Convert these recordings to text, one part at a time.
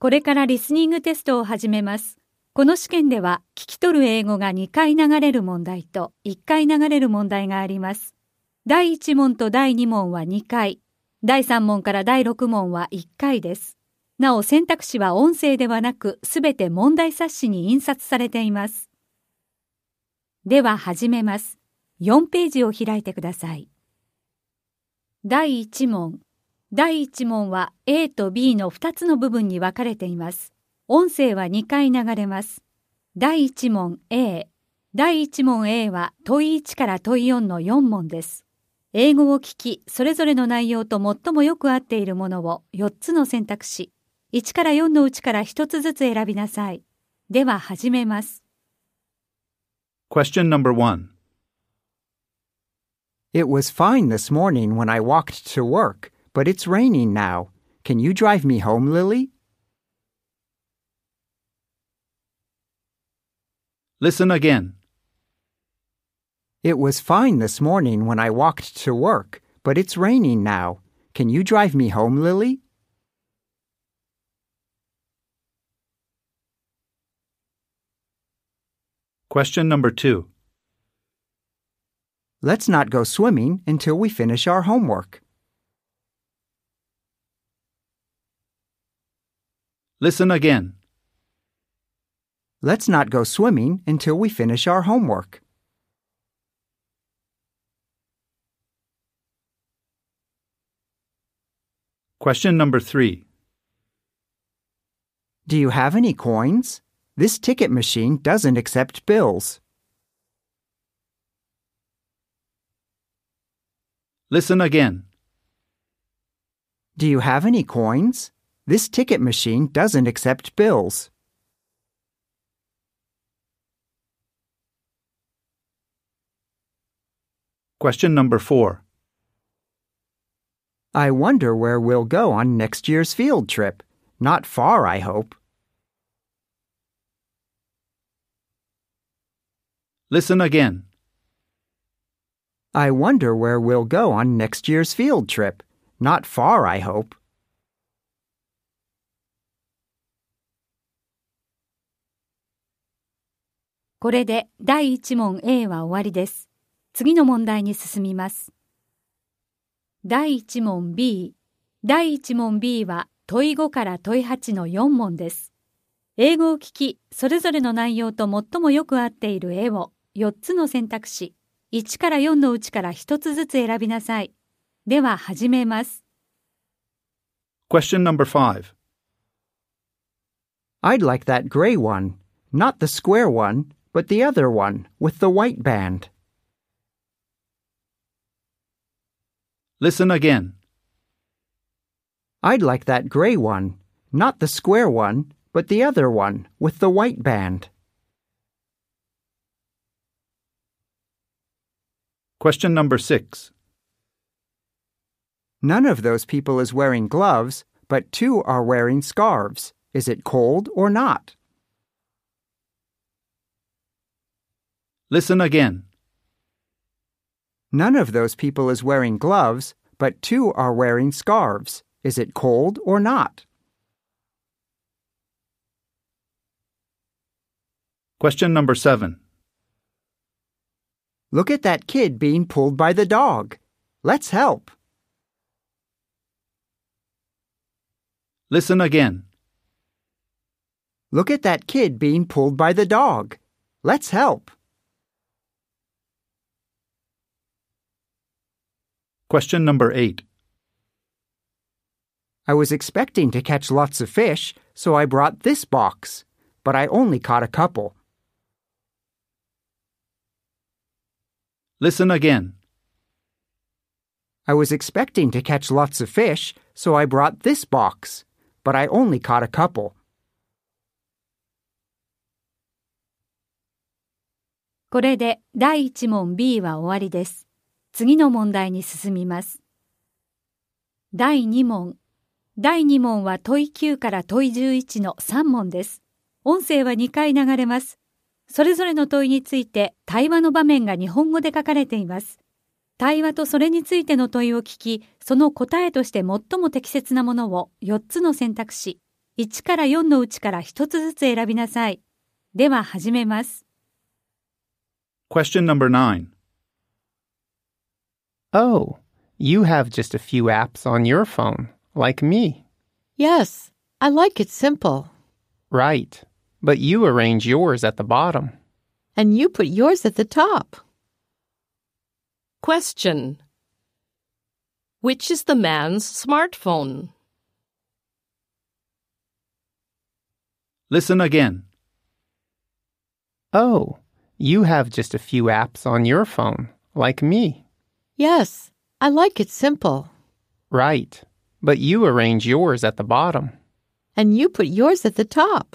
これからリスニングテストを始めます。この試験では聞き取る英語が2回流れる問題と1回流れる問題があります。第1問と第2問は2回、第3問から第6問は1回です。なお選択肢は音声ではなくすべて問題冊子に印刷されています。では始めます。4ページを開いてください。第1問。第1問は A と B の2つの部分に分かれています。音声は2回流れます。第1問 A。第1問 A は問い1から問い4の4問です。英語を聞き、それぞれの内容と最もよく合っているものを4つの選択肢、1から4のうちから1つずつ選びなさい。では始めます。 Question number 1. It was fine this morning when I walked to work, but it's raining now. Can you drive me home, Lily? Listen again. It was fine this morning when I walked to work, but it's raining now. Can you drive me home, Lily? Question number 2. Let's not go swimming until we finish our homework. Listen again. Let's not go swimming until we finish our homework. Question number 3. Do you have any coins? This ticket machine doesn't accept bills. Listen again. Do you have any coins? This ticket machine doesn't accept bills. Question number 4. I wonder where we'll go on next year's field trip. Not far, I hope. Listen again. I wonder where we'll go on next year's field trip. Not far, I hope. 「これで第1問 A は終わりです。次の問題に進みます。第1問 B。第1問 B は問い5から問い8の4問です。英語を聞き、それぞれの内容と最もよく合っている絵を4つの選択肢、1から4のうちから1つずつ選びなさい。では始めます。 Question number 5. I'd like that gray one, not the square one, but the other one with the white band. Listen again. I'd like that gray one, not the square one, but the other one with the white band. Question number 6. None of those people is wearing gloves, but 2 are wearing scarves. Is it cold or not? Listen again. None of those people is wearing gloves, but 2 are wearing scarves. Is it cold or not? Question number 7. Look at that kid being pulled by the dog. Let's help. Listen again. Look at that kid being pulled by the dog. Let's help. Question number 8. I was expecting to catch lots of fish, so I brought this box, but I only caught a couple. Listen again. I was expecting to catch lots of fish, so I brought this box, but I only caught a couple. これで第1問 B は終わりです。次の問題に進みます。第2問。第2問は問い9から問い11の3問です。音声は2回流れます。それぞれの問いについて対話の場面が日本語で書かれています。対話とそれについての問いを聞き、その答えとして最も適切なものを4つの選択肢、 1から4のうちから1つずつ選びなさい。では始めます。 Question number 9. Oh, you have just a few apps on your phone, like me. Yes, I like it simple. Right, but you arrange yours at the bottom. And you put yours at the top. Question. Which is the man's smartphone? Listen again. Oh, you have just a few apps on your phone, like me. Yes, I like it simple. Right, but you arrange yours at the bottom. And you put yours at the top.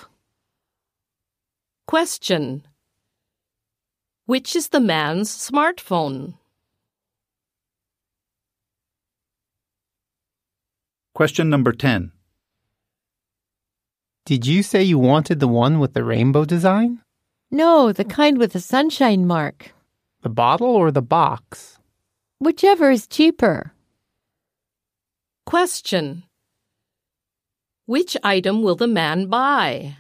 Question. Which is the man's smartphone? Question number 10. Did you say you wanted the one with the rainbow design? No, the kind with the sunshine mark. The bottle or the box? Whichever is cheaper. Question. Which item will the man buy?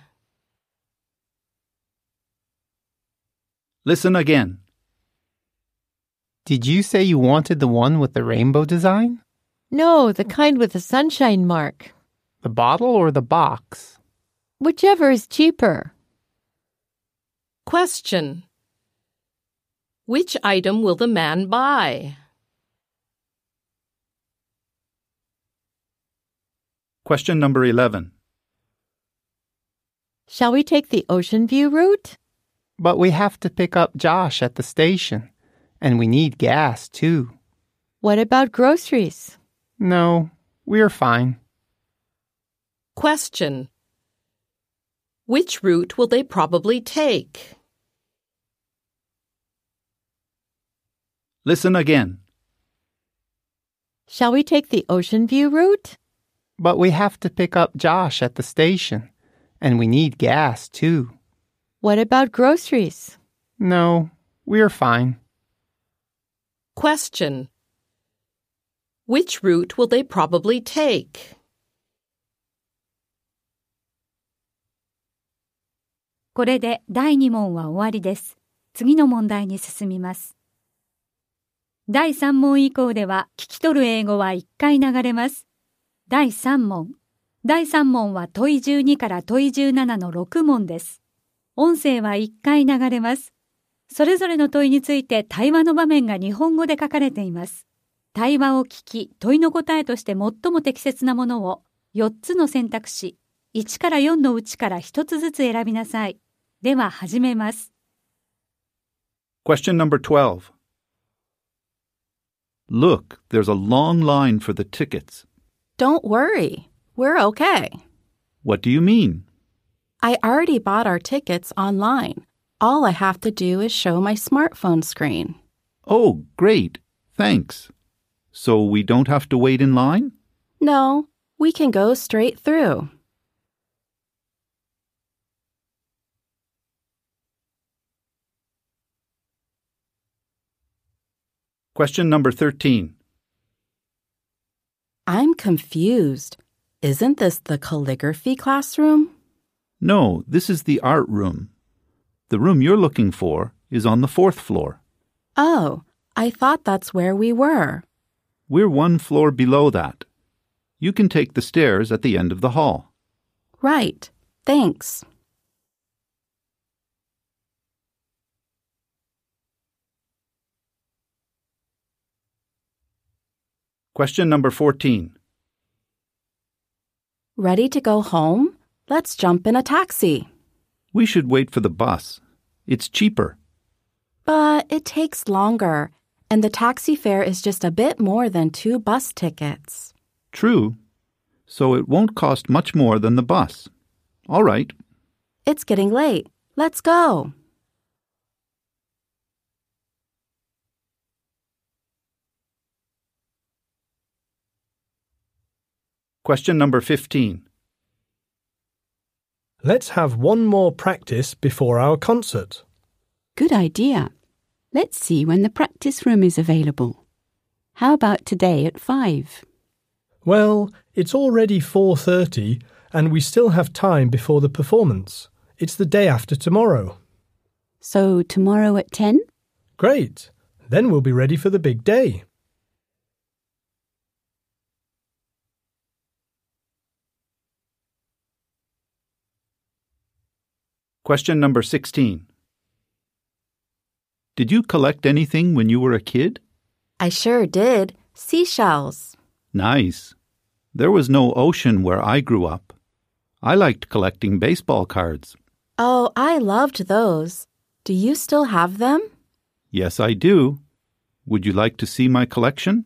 Listen again. Did you say you wanted the one with the rainbow design? No, the kind with the sunshine mark. The bottle or the box? Whichever is cheaper. Question. Which item will the man buy? Question number 11. Shall we take the Ocean View route? But we have to pick up Josh at the station, and we need gas, too. What about groceries? No, we're fine. Question. Which route will they probably take? Listen again. Shall we take the Ocean View route? But we have to pick up Josh at the station, and we need gas, too. What about groceries? No, we're fine. Question. Which route will they probably take? これで第2問は終わりです。次の問題に進みます。第3問以降では聞き取る英語は1回流れます。第3問。第3問は問い12から問い17の6問です。音声は1回流れます。それぞれの問いについて対話の場面が日本語で書かれています。対話を聞き、問いの答えとして最も適切なものを4つの選択肢、1から4のうちから1つずつ選びなさい。では始めます。 Question number 12. Look, there's a long line for the tickets. Don't worry. We're okay. What do you mean? I already bought our tickets online. All I have to do is show my smartphone screen. Oh, great. Thanks. So we don't have to wait in line? No, we can go straight through. Question number 13. I'm confused. Isn't this the calligraphy classroom? No, this is the art room. The room you're looking for is on the 4th floor. Oh, I thought that's where we were. We're one floor below that. You can take the stairs at the end of the hall. Right. Thanks. Question number 14. Ready to go home? Let's jump in a taxi. We should wait for the bus. It's cheaper. But it takes longer, and the taxi fare is just a bit more than 2 bus tickets. True. So it won't cost much more than the bus. All right. It's getting late. Let's go. Question number 15. Let's have one more practice before our concert. Good idea. Let's see when the practice room is available. How about today at 5? Well, it's already 4:30 and we still have time before the performance. It's the day after tomorrow. So tomorrow at 10? Great. Then we'll be ready for the big day. Question number 16. Did you collect anything when you were a kid? I sure did. Seashells. Nice. There was no ocean where I grew up. I liked collecting baseball cards. Oh, I loved those. Do you still have them? Yes, I do. Would you like to see my collection?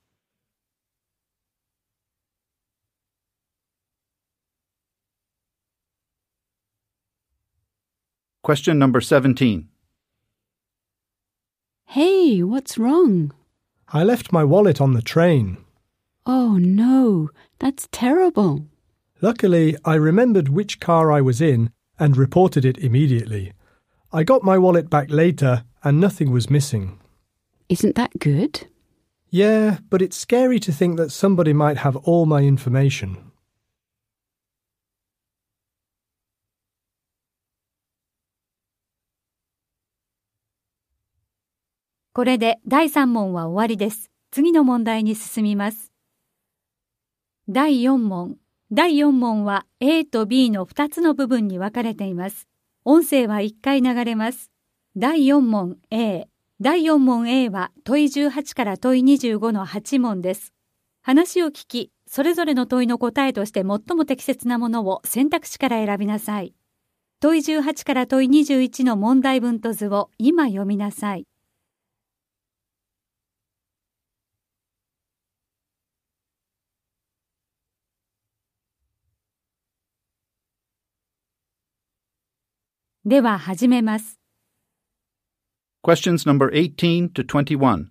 Question number 17. Hey, what's wrong? I left my wallet on the train. Oh no, that's terrible. Luckily, I remembered which car I was in and reported it immediately. I got my wallet back later and nothing was missing. Isn't that good? Yeah, but it's scary to think that somebody might have all my information. これで第3問は終わりです。次の問題に進みます。第4問。第4問は A と B の2つの部分に分かれています。音声は1回流れます。第4問 A。第4問 A は問い18から問い25の8問です。話を聞き、それぞれの問いの答えとして最も適切なものを選択肢から選びなさい。問い18から問い21の問題文と図を今読みなさい。では始めます。 Questions number 18 to 21.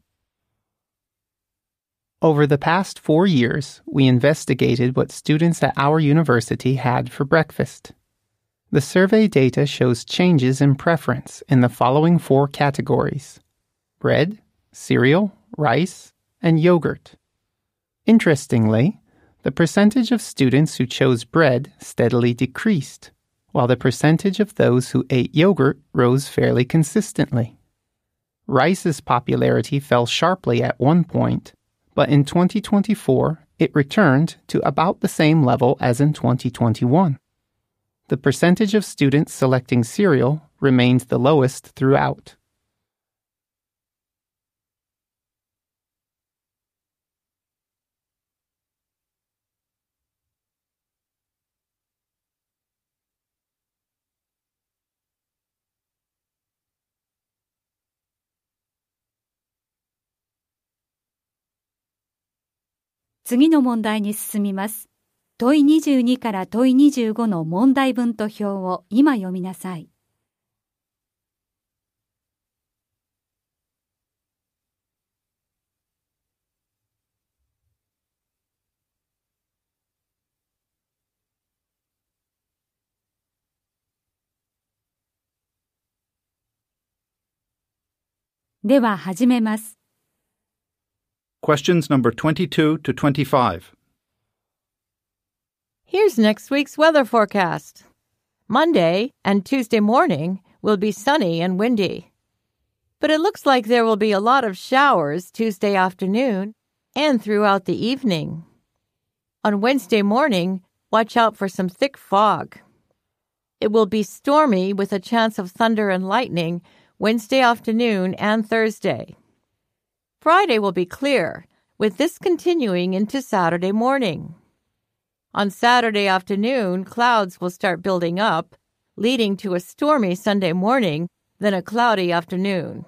Over the past 4 years, we investigated what students at our university had for breakfast. The survey data shows changes in preference in the following 4 categories: bread, cereal, rice, and yogurt. Interestingly, the percentage of students who chose bread steadily decreased, while the percentage of those who ate yogurt rose fairly consistently. Rice's popularity fell sharply at one point, but in 2024, it returned to about the same level as in 2021. The percentage of students selecting cereal remained the lowest throughout. 次の問題に進みます。問い22から問い25の問題文と表を今読みなさい。では始めます。 Questions number 22 to 25. Here's next week's weather forecast. Monday and Tuesday morning will be sunny and windy. But it looks like there will be a lot of showers Tuesday afternoon and throughout the evening. On Wednesday morning, watch out for some thick fog. It will be stormy with a chance of thunder and lightning Wednesday afternoon and Thursday. Friday will be clear, with this continuing into Saturday morning. On Saturday afternoon, clouds will start building up, leading to a stormy Sunday morning, then a cloudy afternoon.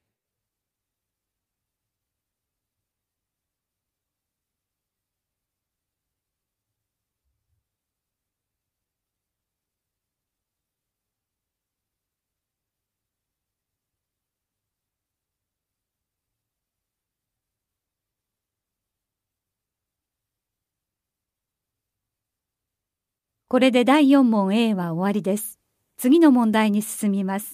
これで第4問 A は終わりです。次の問題に進みます。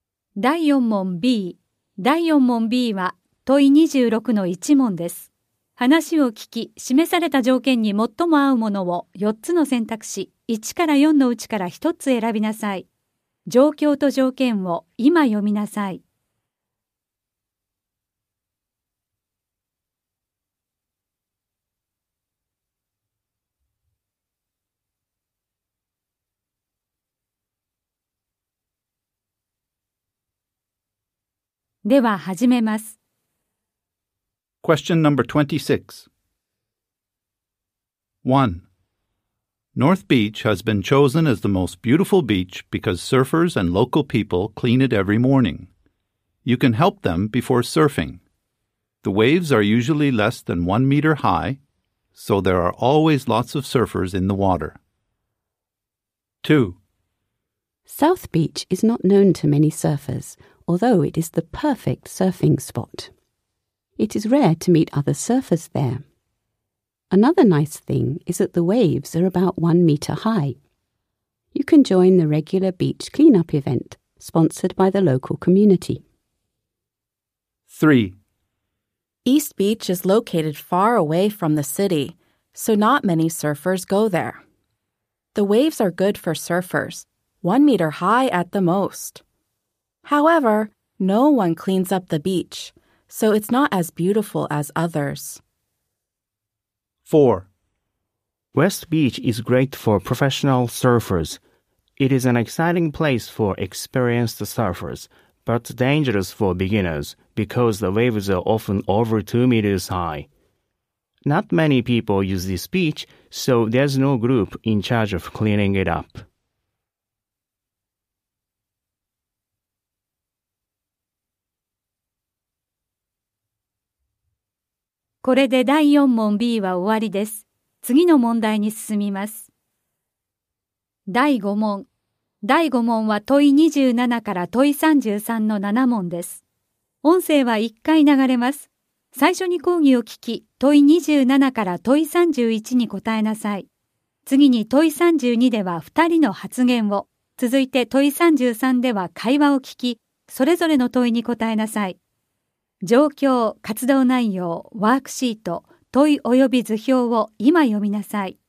第4問 B。第4問 B は問い26の1問です。 話を聞き、示された条件に最も合うものを4つの選択肢、1から4のうちから1つ選びなさい。状況と条件を今読みなさい。では始めます。 Question number 26. 1. North Beach has been chosen as the most beautiful beach because surfers and local people clean it every morning. You can help them before surfing. The waves are usually less than 1 meter high, so there are always lots of surfers in the water. 2. South Beach is not known to many surfers, although it is the perfect surfing spot. It is rare to meet other surfers there. Another nice thing is that the waves are about 1 meter high. You can join the regular beach cleanup event sponsored by the local community. 3. East Beach is located far away from the city, so not many surfers go there. The waves are good for surfers, 1 meter high at the most. However, no one cleans up the beach, so it's not as beautiful as others. 4. West Beach is great for professional surfers. It is an exciting place for experienced surfers, but dangerous for beginners because the waves are often over 2 meters high. Not many people use this beach, so there's no group in charge of cleaning it up. これで第4問 B は終わりです。次の問題に進みます。第5問。第5問は問い27から問い33の7問です。音声は1回流れます。最初に講義を聞き、問い27から問い31に答えなさい。次に問い32では2人の発言を、続いて問い33では会話を聞き、それぞれの問いに答えなさい。状況、活動内容、ワークシート、問い及び図表を今読みなさい。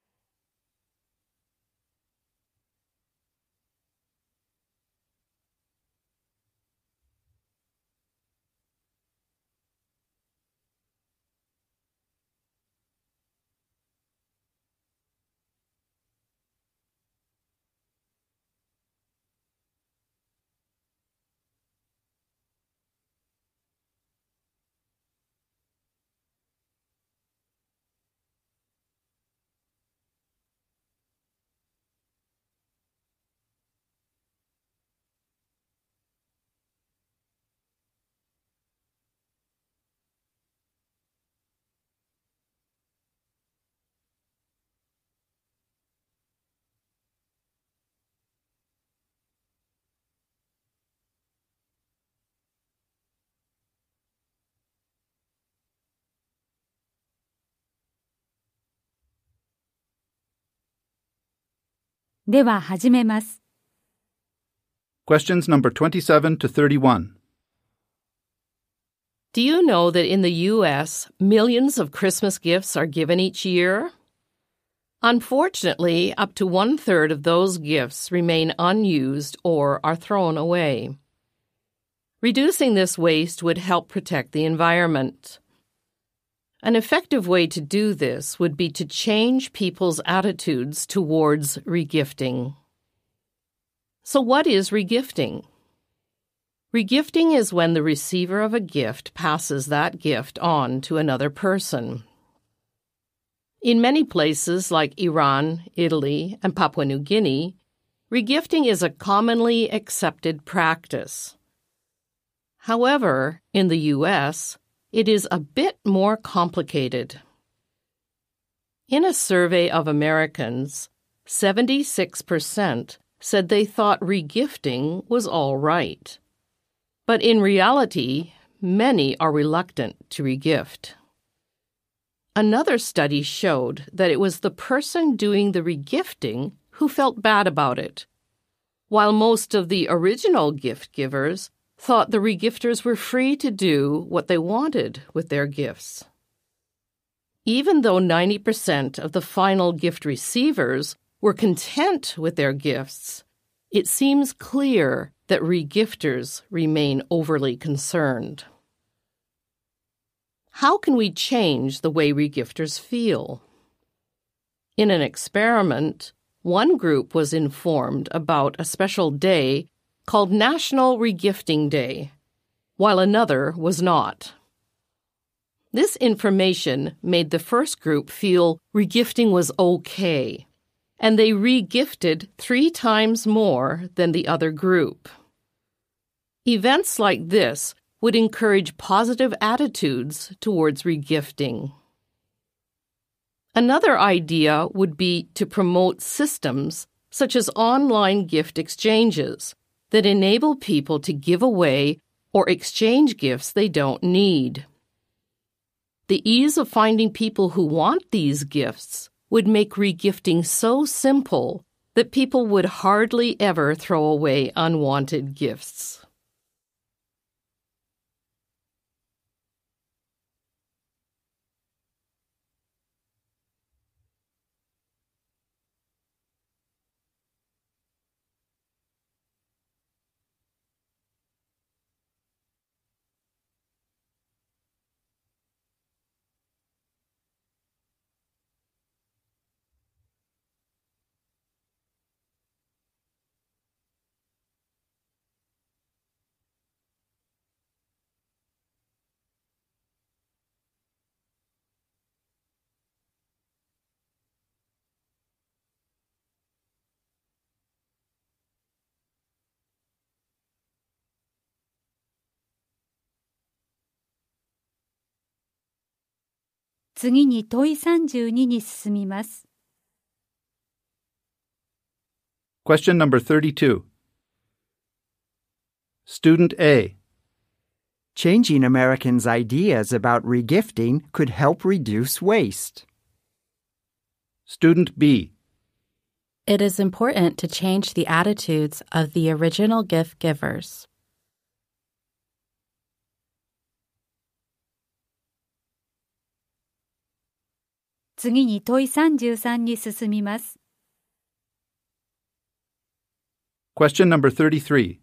では始めます。 Questions number 27 to 31. Do you know that in the U.S., millions of Christmas gifts are given each year? Unfortunately, up to 1/3 of those gifts remain unused or are thrown away. Reducing this waste would help protect the environment. An effective way to do this would be to change people's attitudes towards regifting. So what is regifting? Regifting is when the receiver of a gift passes that gift on to another person. In many places like Iran, Italy, and Papua New Guinea, regifting is a commonly accepted practice. However, in the U.S., it is a bit more complicated. In a survey of Americans, 76% said they thought regifting was all right. But in reality, many are reluctant to regift. Another study showed that it was the person doing the regifting who felt bad about it, while most of the original gift givers thought the regifters were free to do what they wanted with their gifts. Even though 90% of the final gift receivers were content with their gifts, it seems clear that regifters remain overly concerned. How can we change the way regifters feel? In an experiment, one group was informed about a special day called National Regifting Day, while another was not. This information made the first group feel regifting was okay, and they regifted 3 times more than the other group. Events like this would encourage positive attitudes towards regifting. Another idea would be to promote systems such as online gift exchanges that enable people to give away or exchange gifts they don't need. The ease of finding people who want these gifts would make regifting so simple that people would hardly ever throw away unwanted gifts. 次に問い32に進みます。 Question number 32. Student A. Changing Americans' ideas about regifting could help reduce waste. Student B. It is important to change the attitudes of the original gift givers. 次に問い33に進みます。 Question number 33.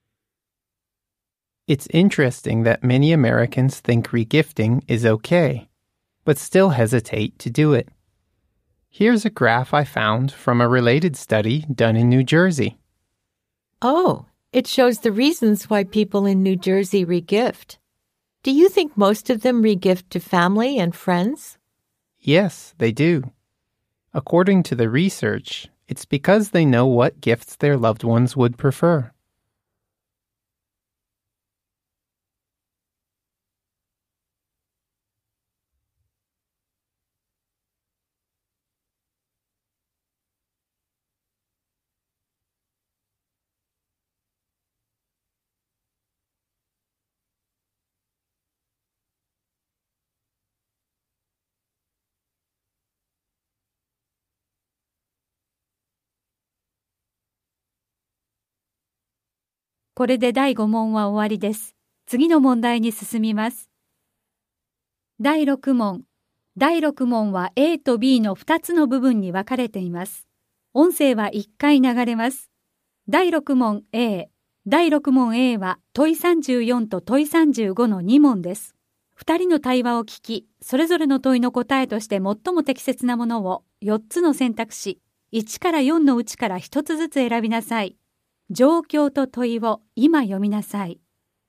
It's interesting that many Americans think regifting is okay, but still hesitate to do it. Here's a graph I found from a related study done in New Jersey. Oh, it shows the reasons why people in New Jersey regift. Do you think most of them regift to family and friends? Yes, they do. According to the research, it's because they know what gifts their loved ones would prefer. 「これで第5問は終わりです。次の問題に進みます。第6問。第6問は A と B の2つの部分に分かれています。音声は1回流れます。第6問 A。第6問 A は問い34と問い35の2問です。2人の対話を聞き、それぞれの問いの答えとして最も適切なものを4つの選択肢、1から4のうちから1つずつ選びなさい。状況と問いを今読みなさい。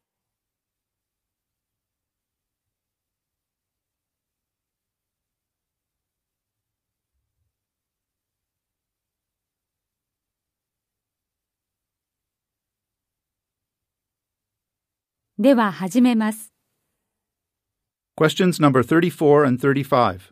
では始めます。 Questions number 34 and 35.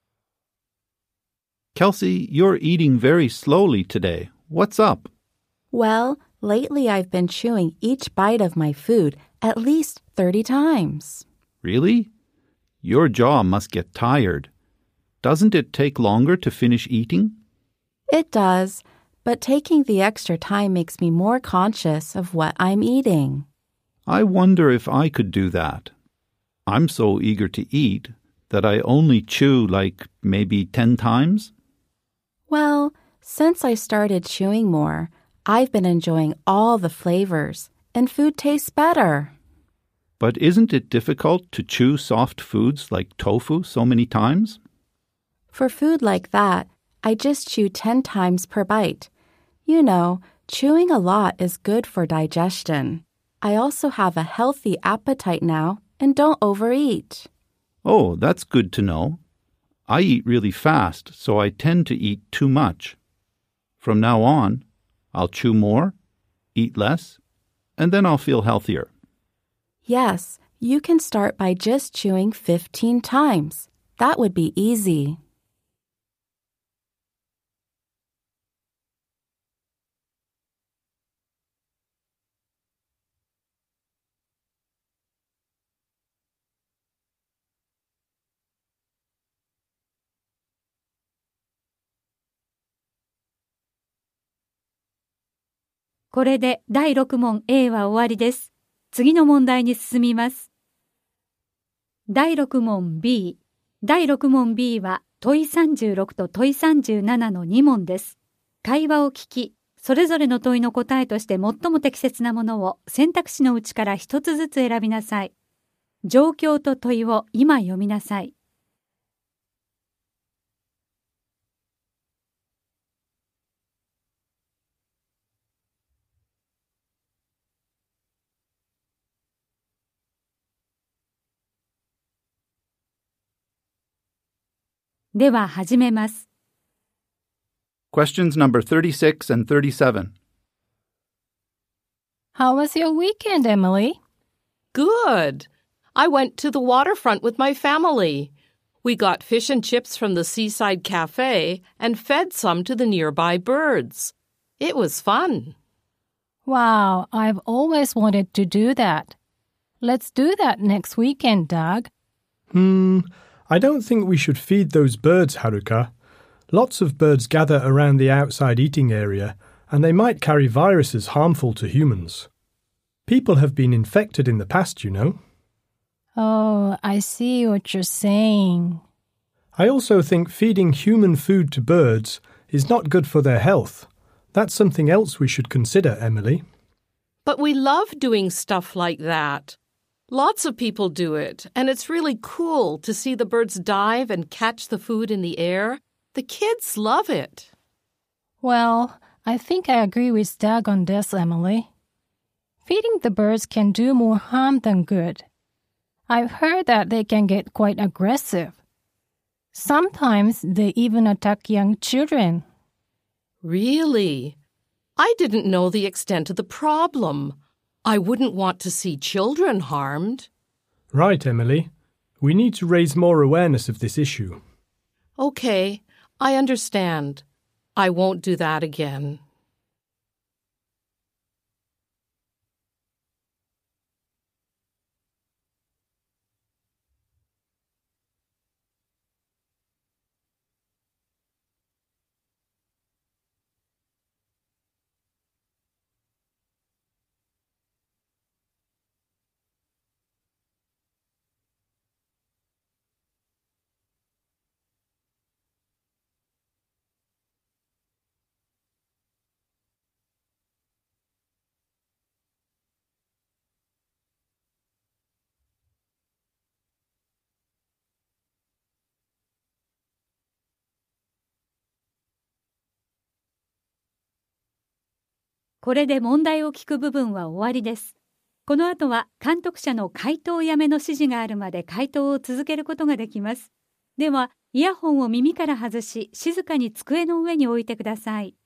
Kelsey, you're eating very slowly today. What's up? Well, lately I've been chewing each bite of my food at least 30 times. Really? Your jaw must get tired. Doesn't it take longer to finish eating? It does, but taking the extra time makes me more conscious of what I'm eating. I wonder if I could do that. I'm so eager to eat, that I only chew like maybe 10 times? Well, since I started chewing more, I've been enjoying all the flavors, and food tastes better. But isn't it difficult to chew soft foods like tofu so many times? For food like that, I just chew 10 times per bite. You know, chewing a lot is good for digestion. I also have a healthy appetite now and don't overeat. Oh, that's good to know. I eat really fast, so I tend to eat too much. From now on, I'll chew more, eat less, and then I'll feel healthier. Yes, you can start by just chewing 15 times. That would be easy. これで第6問 A は終わりです。次の問題に進みます。第6問 B。第6問 B は問い36と問い37の2問です。会話を聞き、それぞれの問いの答えとして最も適切なものを選択肢のうちから一つずつ選びなさい。状況と問いを今読みなさい。では始めます。 Questions number 36 and 37. How was your weekend, Emily? Good. I went to the waterfront with my family. We got fish and chips from the seaside cafe and fed some to the nearby birds. It was fun. Wow, I've always wanted to do that. Let's do that next weekend, Doug. I don't think we should feed those birds, Haruka. Lots of birds gather around the outside eating area, and they might carry viruses harmful to humans. People have been infected in the past, you know. Oh, I see what you're saying. I also think feeding human food to birds is not good for their health. That's something else we should consider, Emily. But we love doing stuff like that. Lots of people do it, and it's really cool to see the birds dive and catch the food in the air. The kids love it. Well, I think I agree with Doug on this, Emily. Feeding the birds can do more harm than good. I've heard that they can get quite aggressive. Sometimes they even attack young children. Really? I didn't know the extent of the problem. I wouldn't want to see children harmed. Right, Emily. We need to raise more awareness of this issue. Okay, I understand. I won't do that again. これで問題を聞く部分は終わりです。この後は監督者の回答やめの指示があるまで回答を続けることができます。では、イヤホンを耳から外し、静かに机の上に置いてください。